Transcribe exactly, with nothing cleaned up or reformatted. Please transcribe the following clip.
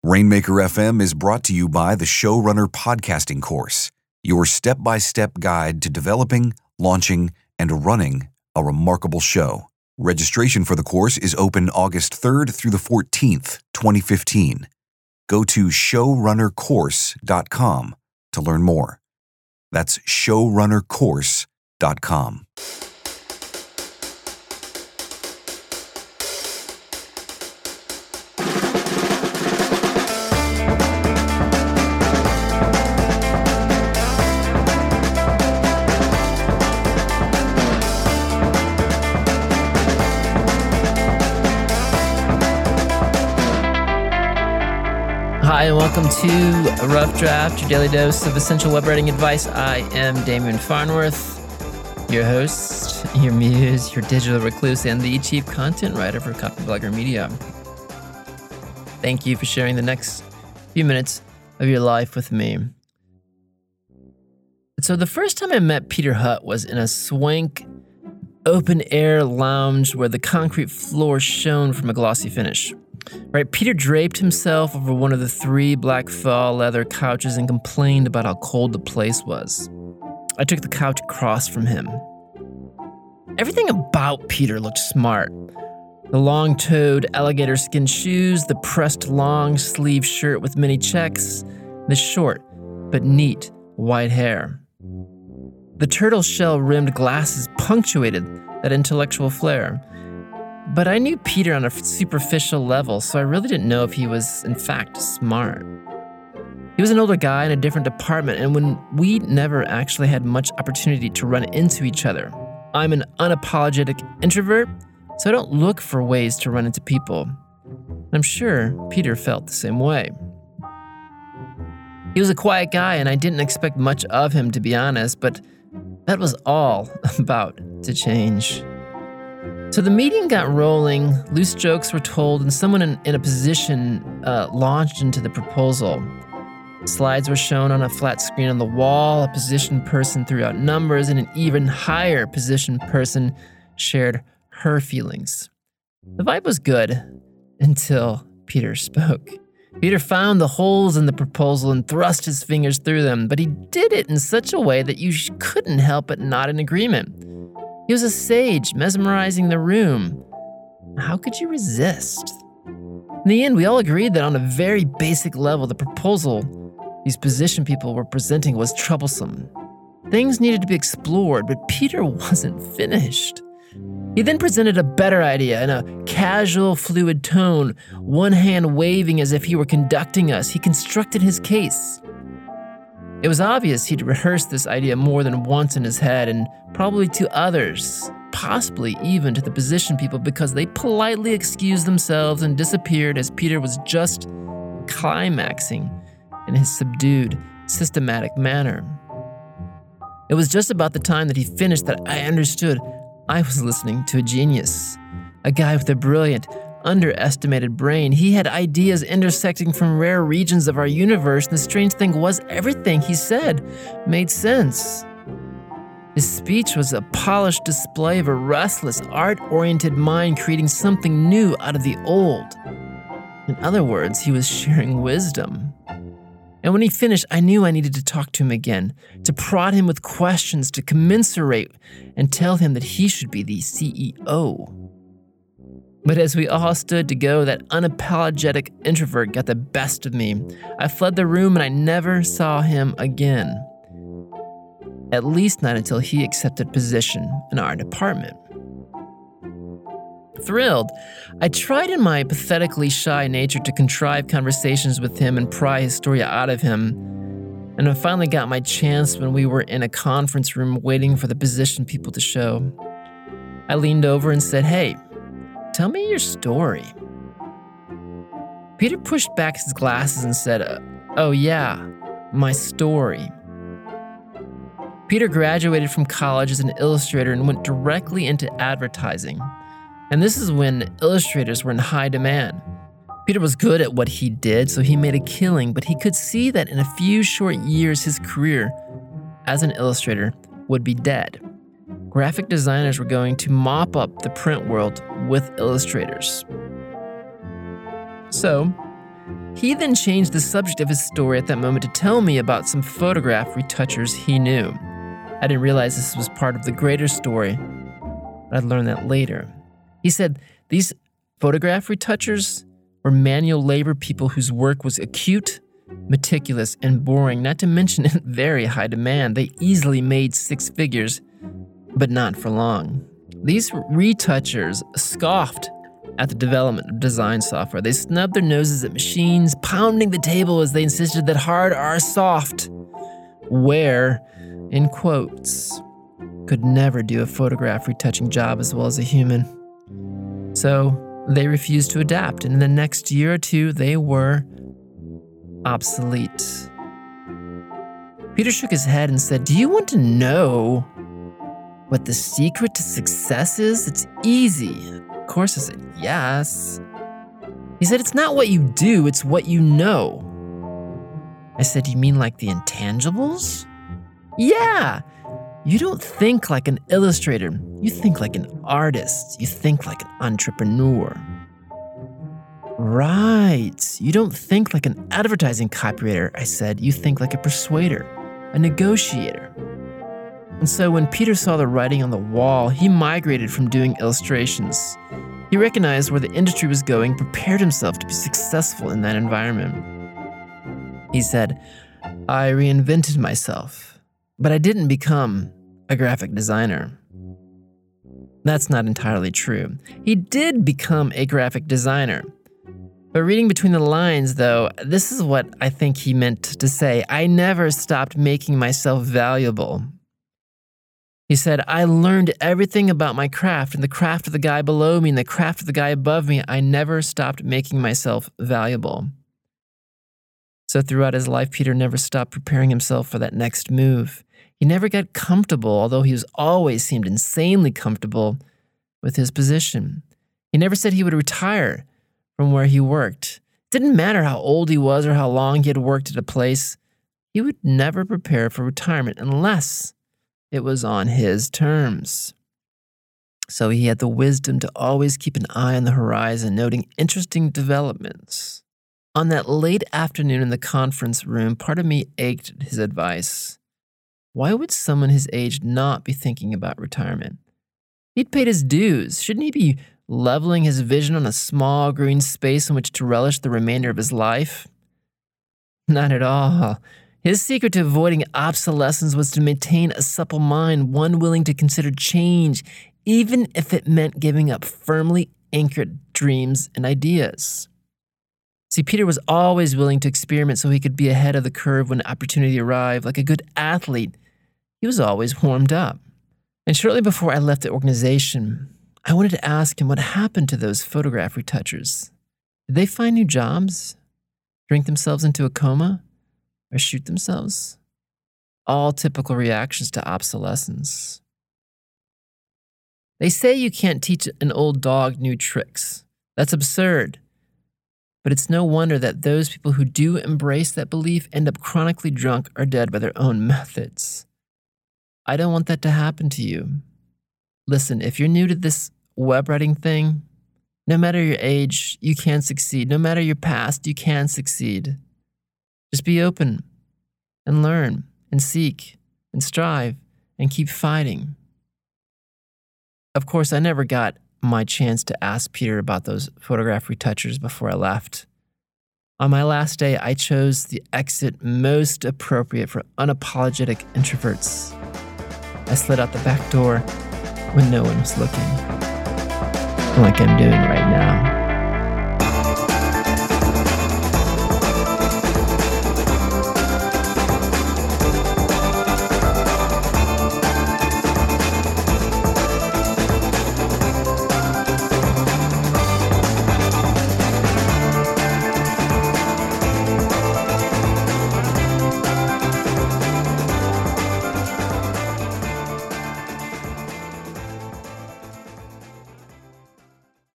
Rainmaker F M is brought to you by the Showrunner Podcasting Course, your step-by-step guide to developing, launching, and running a remarkable show. Registration for the course is open August third through the fourteenth, twenty fifteen. Go to showrunner course dot com to learn more. That's showrunner course dot com. Hi, and welcome to A Rough Draft, your daily dose of essential web writing advice. I am Damien Farnworth, your host, your muse, your digital recluse, and the chief content writer for Copyblogger Media. Thank you for sharing the next few minutes of your life with me. So the first time I met Peter Hutt was in a swank, open-air lounge where the concrete floor shone from a glossy finish. Right, Peter draped himself over one of the three black faux leather couches and complained about how cold the place was. I took the couch across from him. Everything about Peter looked smart. The long-toed alligator skin shoes, the pressed long-sleeve shirt with many checks, the short but neat white hair. The turtle shell-rimmed glasses punctuated that intellectual flair. But I knew Peter on a superficial level, so I really didn't know if he was, in fact, smart. He was an older guy in a different department, and when we never actually had much opportunity to run into each other. I'm an unapologetic introvert, so I don't look for ways to run into people. I'm sure Peter felt the same way. He was a quiet guy, and I didn't expect much of him, to be honest, but that was all about to change. So the meeting got rolling, loose jokes were told, and someone in, in a position uh, launched into the proposal. Slides were shown on a flat screen on the wall, a positioned person threw out numbers, and an even higher positioned person shared her feelings. The vibe was good until Peter spoke. Peter found the holes in the proposal and thrust his fingers through them, but he did it in such a way that you couldn't help but nod in agreement. He was a sage, mesmerizing the room. How could you resist? In the end, we all agreed that on a very basic level, the proposal these position people were presenting was troublesome. Things needed to be explored, but Peter wasn't finished. He then presented a better idea in a casual, fluid tone, one hand waving as if he were conducting us. He constructed his case. It was obvious he'd rehearsed this idea more than once in his head, and probably to others, possibly even to the position people, because they politely excused themselves and disappeared as Peter was just climaxing in his subdued, systematic manner. It was just about the time that he finished that I understood I was listening to a genius, a guy with a brilliant, underestimated brain. He had ideas intersecting from rare regions of our universe, and the strange thing was everything he said made sense. His speech was a polished display of a restless, art-oriented mind creating something new out of the old. In other words, he was sharing wisdom. And when he finished, I knew I needed to talk to him again, to prod him with questions, to commiserate and tell him that he should be the C E O. But as we all stood to go, that unapologetic introvert got the best of me. I fled the room and I never saw him again. At least not until he accepted position in our department. Thrilled, I tried in my pathetically shy nature to contrive conversations with him and pry his story out of him. And I finally got my chance when we were in a conference room waiting for the position people to show. I leaned over and said, "Hey, tell me your story." Peter pushed back his glasses and said, "Oh yeah, my story." Peter graduated from college as an illustrator and went directly into advertising. And this is when illustrators were in high demand. Peter was good at what he did, so he made a killing, but he could see that in a few short years, his career as an illustrator would be dead. Graphic designers were going to mop up the print world with illustrators. So, He then changed the subject of his story at that moment to tell me about some photograph retouchers he knew. I didn't realize this was part of the greater story, but I'd learn that later. He said these photograph retouchers were manual labor people whose work was acute, meticulous, and boring, not to mention in very high demand. They easily made six figures, but not for long. These retouchers scoffed at the development of design software. They snubbed their noses at machines, pounding the table as they insisted that hard are soft, where, in quotes, could never do a photograph retouching job as well as a human. So they refused to adapt, and in the next year or two, they were obsolete. Peter shook his head and said, "Do you want to know what the secret to success is? It's easy." Of course, I said, "Yes." He said, "It's not what you do, it's what you know." I said, "You mean like the intangibles?" "Yeah. You don't think like an illustrator. You think like an artist. You think like an entrepreneur." "Right. You don't think like an advertising copywriter," I said. "You think like a persuader, a negotiator." And so when Peter saw the writing on the wall, he migrated from doing illustrations. He recognized where the industry was going, prepared himself to be successful in that environment. He said, "I reinvented myself, but I didn't become a graphic designer." That's not entirely true. He did become a graphic designer. But reading between the lines, though, this is what I think he meant to say. "I never stopped making myself valuable." He said, "I learned everything about my craft and the craft of the guy below me and the craft of the guy above me. I never stopped making myself valuable." So throughout his life, Peter never stopped preparing himself for that next move. He never got comfortable, although he was always seemed insanely comfortable with his position. He never said he would retire from where he worked. It didn't matter how old he was or how long he had worked at a place. He would never prepare for retirement unless it was on his terms. So he had the wisdom to always keep an eye on the horizon, noting interesting developments. On that late afternoon in the conference room, part of me ached at his advice. Why would someone his age not be thinking about retirement? He'd paid his dues. Shouldn't he be leveling his vision on a small green space in which to relish the remainder of his life? Not at all. His secret to avoiding obsolescence was to maintain a supple mind, one willing to consider change, even if it meant giving up firmly anchored dreams and ideas. See, Peter was always willing to experiment so he could be ahead of the curve when opportunity arrived. Like a good athlete, he was always warmed up. And shortly before I left the organization, I wanted to ask him what happened to those photograph retouchers. Did they find new jobs? Drink themselves into a coma? Or shoot themselves? All typical reactions to obsolescence. They say you can't teach an old dog new tricks. That's absurd. But it's no wonder that those people who do embrace that belief end up chronically drunk or dead by their own methods. I don't want that to happen to you. Listen, if you're new to this web writing thing, no matter your age, you can succeed. No matter your past, you can succeed. Just be open and learn and seek and strive and keep fighting. Of course, I never got my chance to ask Peter about those photograph retouchers before I left. On my last day, I chose the exit most appropriate for unapologetic introverts. I slid out the back door when no one was looking, like I'm doing right now.